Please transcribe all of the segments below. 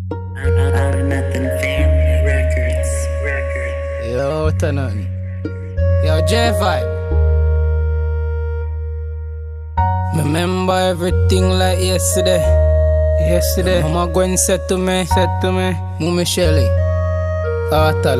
Nothing Family Records. Yo, what a nothing. Yo, J-Vibe. Remember everything like yesterday. Mama Gwen said to me, Mummy Shelly, heart of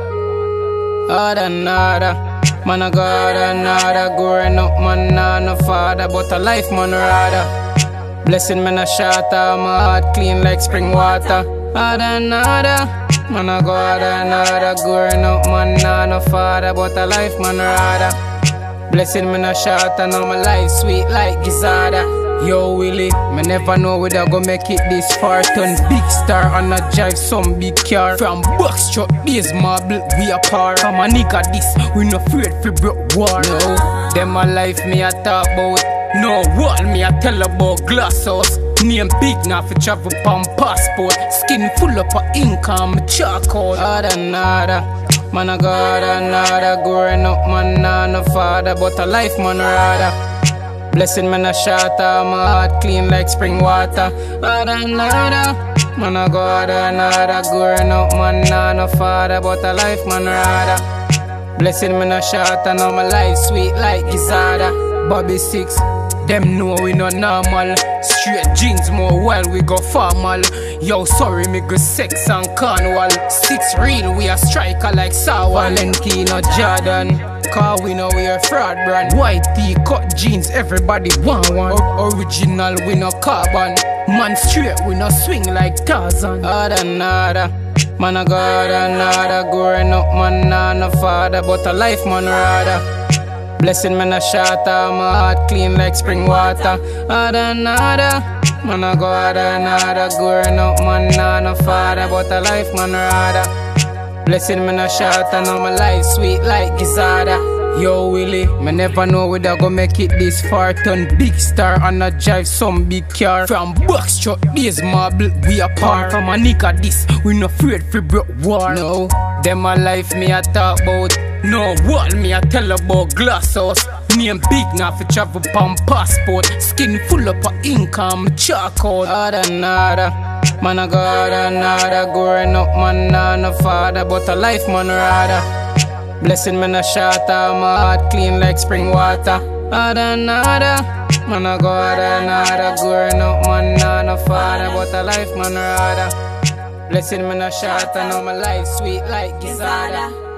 love. Harder, nada. Man, I got another. Growing up, man, nah, no father, but a life, man, rather. Blessing, man, a shatter. My heart clean like spring water. Harder, nada. Man, I got another. Growing up, man, nah, no father, but a life, man, rather. Blessing, man, a shatter. Now my life sweet like Gizada. Yo, Willie, me never know whether I go make it this far. Turn big star and I drive some big car. From box truck days, marble, we apart. Come a nigga this, we no afraid for broke war. No, them a life me a talk about. No wall me a tell about glass house. Name big now for travel pan passport. Skin full up of ink and me charcoal. Harder, nada. Man, I got another. Growing up, man, nah, no father, but a life, man, rather. Blessing, man, a shatter. My heart clean like spring water. Harder, nada. Man, I got another. Growing up, man, nah, no father, but a life, man, rather. Blessing, man, a shatter. Now my life sweet like Gizada. Bobby 6, them know we not normal. Straight jeans more while we go formal. Yo, sorry, me go sex and carnival. 6 real, we a striker like Sawa. Valentino Jordan. Cause we know we a fraud brand. White tee, cut jeans, everybody want one. Original, we no carbon. Man straight, we no swing like Tarzan. Harder, nada. Man, I got another. Growing up, man, nah, no father, but a life, man, rather. Blessing, man, a shatter. My heart clean like spring water. Harder, nada. Man, I got another. Growing up, man, nah, no father, but a life, man, rather. Blessing, man, a shatter. Now my life sweet like Gizada. Yo, Willie, me never know whether I go make it this far. Turn big star and I drive some big car. From box truck days, marble, we apart. From a nigga this, we no afraid for broke war. No, them a life me a talk about. No wall me a tell about glass house. Name big now for travel pan passport. Skin full up of ink and me charcoal. Harder, nada. Man, I got another. Growing up, man, nah, no father, but a life, man, rather. Blessing, man, a shatter. My heart clean like spring water. Harder, nada. Man, I got another. Growing up, man, nah, no father, but a life, man, rather. Blessing, man, a shatter. Now my life sweet like Gizada.